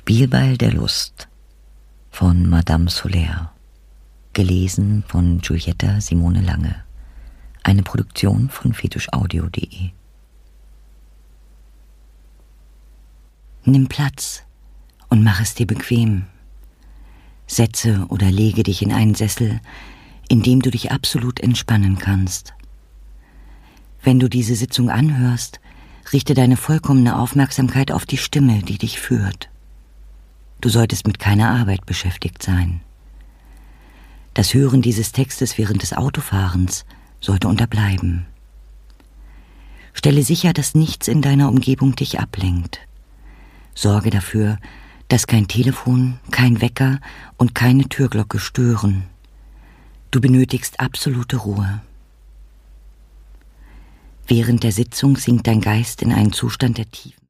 Spielball der Lust von Madame Soler, gelesen von Giulietta Simone Lange, eine Produktion von fetischaudio.de. Nimm Platz und mach es dir bequem. Setze oder lege dich in einen Sessel, in dem du dich absolut entspannen kannst. Wenn du diese Sitzung anhörst, richte deine vollkommene Aufmerksamkeit auf die Stimme, die dich führt. Du solltest mit keiner Arbeit beschäftigt sein. Das Hören dieses Textes während des Autofahrens sollte unterbleiben. Stelle sicher, dass nichts in deiner Umgebung dich ablenkt. Sorge dafür, dass kein Telefon, kein Wecker und keine Türglocke stören. Du benötigst absolute Ruhe. Während der Sitzung sinkt dein Geist in einen Zustand der tiefen